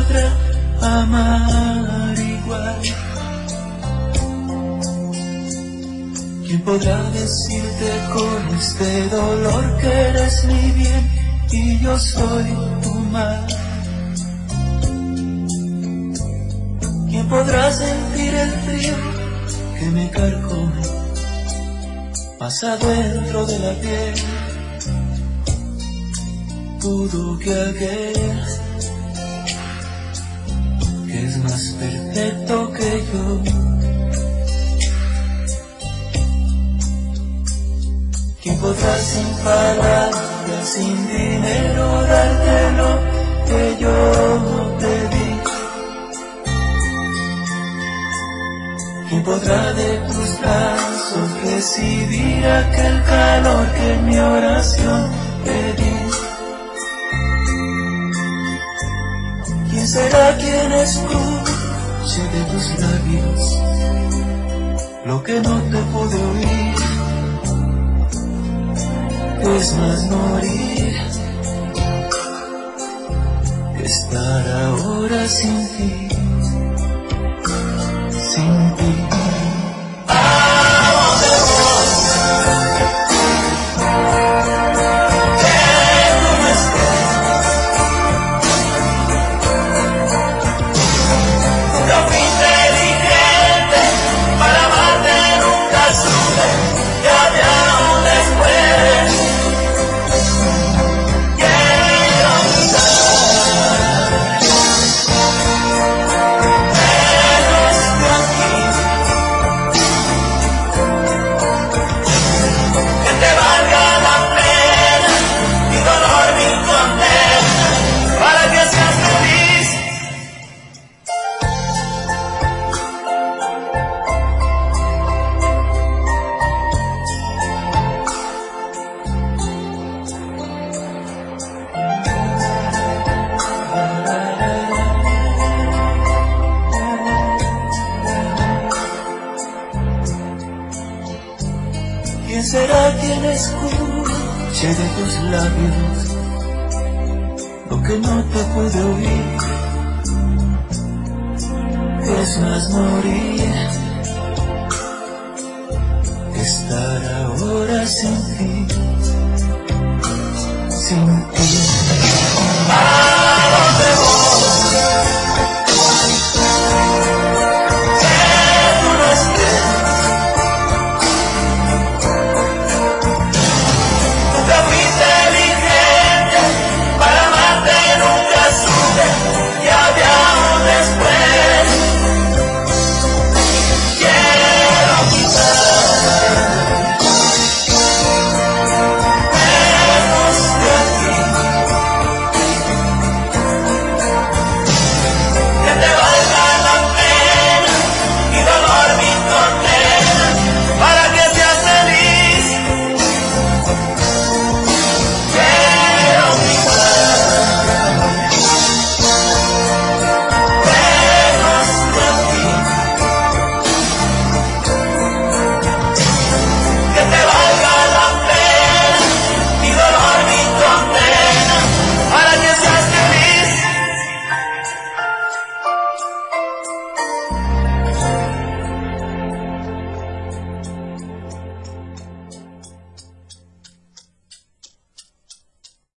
podrá amar igual? ¿Quién podrá decirte con este dolor que eres mi bien y yo soy tu mal? ¿Quién podrá sentir el frío que me carcome más adentro de la piel? Dudo que aquel que es más perfecto que yo. ¿Quién podrá sin palabras, sin dinero, darte lo que yo no te di? ¿Quién podrá de tus brazos recibir aquel calor que en mi oración pedí? ¿Quién será quien escuche de tus labios lo que no te pude oír? Es más morir que estar ahora sin ti, sin ti. ¿Quién será quien escuche de tus labios lo que no te pude oír? Es más morir que estar ahora sin ti, sin ti.